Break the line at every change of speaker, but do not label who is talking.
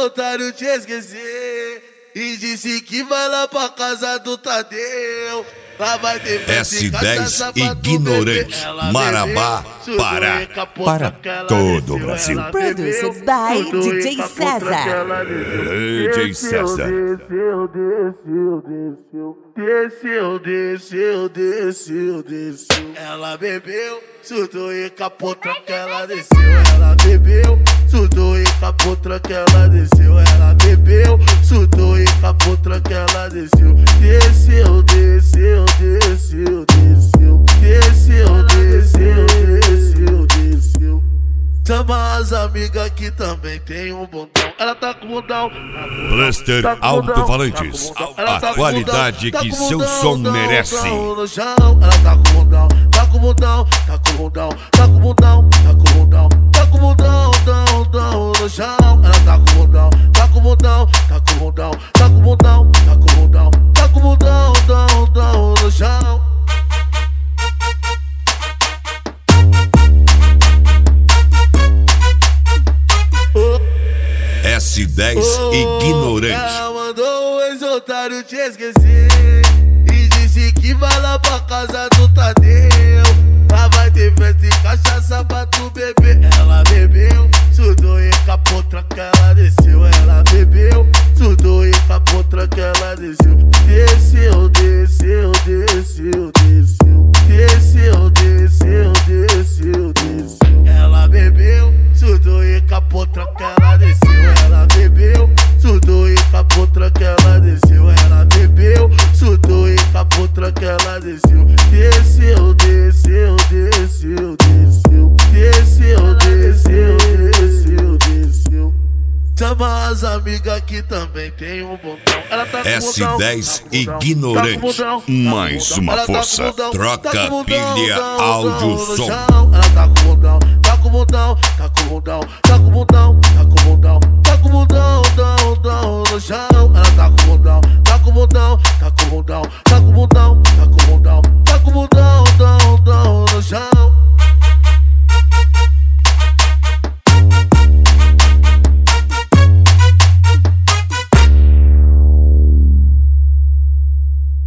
ex-otários te esquecer e disse que vai lá pra casa do Tadeu. Lá vai ter
S10 Ignorante, Marabá, Pará. Para todo o Brasil.
Produced by DJ César.
DJ César.
Desceu. Ela bebeu, surtou e capotou que ela desceu. Ela bebeu, surtou e capotou que ela desceu. Ela bebeu, surtou e capotou que ela desceu. Desceu, desceu, desceu, desceu. Desceu, desceu, desceu, desceu. Chama as amigas que também tem um bundão. Ela tá com bundão.
Blaster Alto-Falantes, a qualidade que seu som merece.
Ela tá com bundão, tá com bundão, tá com bundão, tá com bundão, tá com bundão, tá com bundão, dão, dão no chão. Ela tá com bundão, tá com bundão, tá com bundão, tá com bundão, tá com bundão, tá com bundão, dão, dão no chão.
S10 Ignorante.
Ela mandou o ex-otário te esquecer e disse que vai lá pra casa do Tadeu. Lá vai ter festa e cachaça pra tu beber. Ela bebeu, surtou e capotou que ela desceu. Ela bebeu, surtou e capotou que ela desceu. Desceu, desceu, desceu, desceu. Desceu, desceu, desceu, desceu. Ela bebeu, surtou e capotou que ela desceu. Ela bebeu, surtou e capotou que ela desceu. Ela bebeu, surtou e capotou que ela desceu. Desceu, desceu, desceu, desceu. Desceu, desceu, desceu, desceu. Chama as amigas que também tem um bundão. Ela tá com
S10 Ignorante, mais uma força. Troca pilha, áudio, som.
Ela tá com bundão, tá com bundão, tá com bundão, tá com bundão, tá com bundão, tá com bundão.